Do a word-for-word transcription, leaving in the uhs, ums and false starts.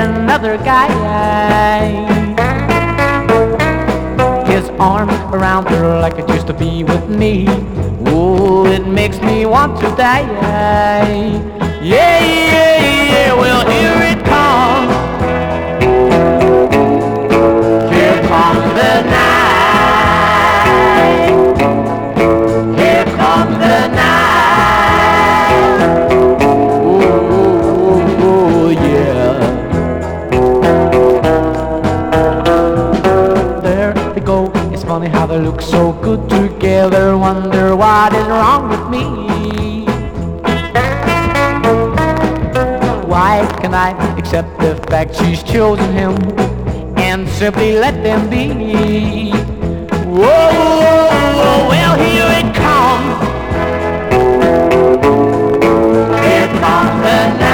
another guy. His arms around her like it used to be with me. Oh, it makes me want to die. Yeah, yeah, yeah, well, here it comes. Here comes the night. Here comes the night. Oh, oh, yeah. There they go. It's funny how they look so good together. Wonder what is wrong with me. Why can I accept the fact she's chosen him and simply let them be? Whoa, well, here it comes. Here comes the night.